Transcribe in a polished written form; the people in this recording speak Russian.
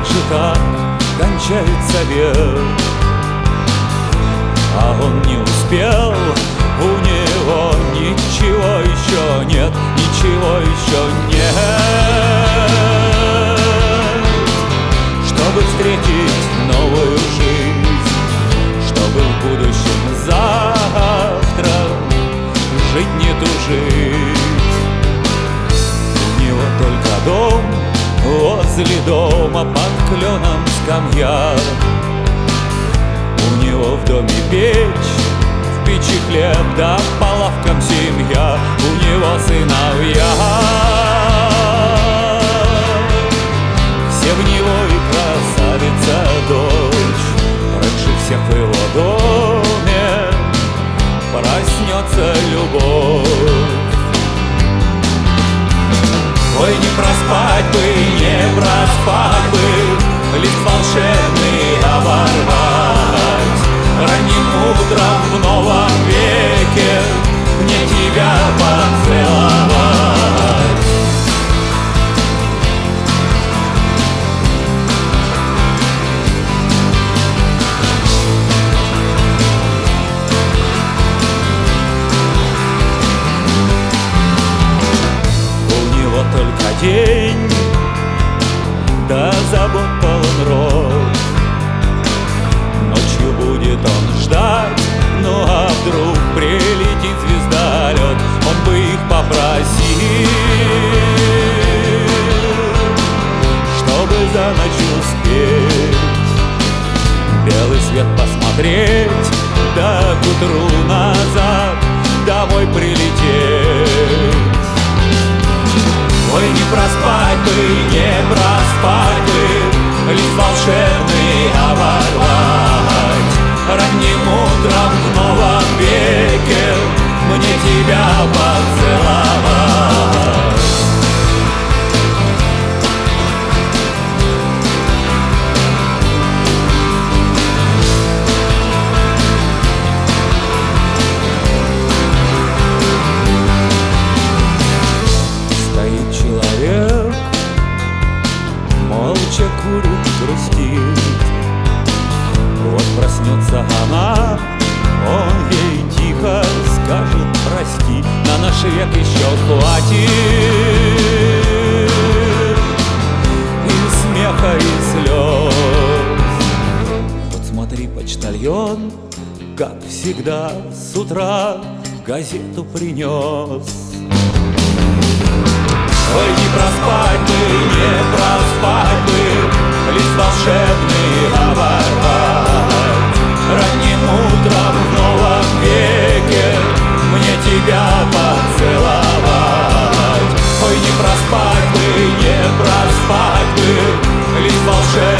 же так кончается век? А он не успел, у него ничего еще нет, ничего еще нет, чтобы встретить новую жизнь, чтобы в будущем завтра жить не тужить. У него только дом, возле дома под кленом скамья. У него в доме печь, в печи хлеб, да по лавкам семья. У него сыновья, все в него и красавица дочь. Раньше всех в его доме проснется любовь. Ой, не проспать бы, не проспать бы, лист волшебный оборвать. Ранним утром в новом веке мне тебя поцеловать. У него только день, да забот полон рот. Ночью будет он ждать, ну а вдруг прилетит звездолет, он бы их попросил, чтобы за ночь успеть белый свет посмотреть, да к утру назад домой прилететь. Ой, не проспать бы, не проспать бы, лист волшебный оборвать. Ранним утром в новом веке мне тебя поцеловать. Стоит человек, молча курит, грустит. Вот проснется она, он ей тихо скажет прости. На наш век еще хватит и смеха, и слез. Вот смотри, почтальон, как всегда, с утра газету принес. Ой, не проспать бы, не проспать бы, лист волшебный оборвать. Ранним утром в новом веке мне тебя поцеловать. Ой, не проспать бы, не проспать бы, лист волшебный